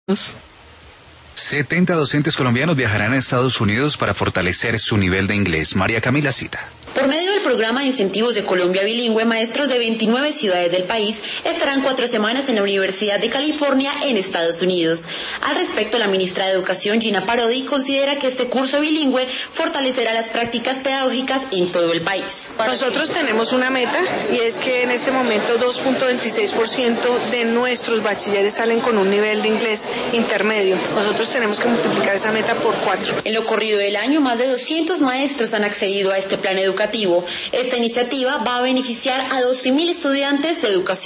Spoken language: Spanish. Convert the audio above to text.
70 docentes colombianos viajarán a Estados Unidos para fortalecer su nivel de inglés. María Camila Cita. Por medio del programa de incentivos de Colombia Bilingüe, maestros de 29 ciudades del país estarán 4 semanas en la Universidad de California en Estados Unidos. Al respecto, la ministra de Educación, Gina Parodi, considera que este curso bilingüe fortalecerá las prácticas pedagógicas en todo el país. Nosotros tenemos una meta y es que en este momento 2.26% de nuestros bachilleres salen con un nivel de inglés intermedio. Nosotros tenemos que multiplicar esa meta por 4. En lo corrido del año, más de 200 maestros han accedido a este plan educativo. Esta iniciativa va a beneficiar a 12.000 estudiantes de educación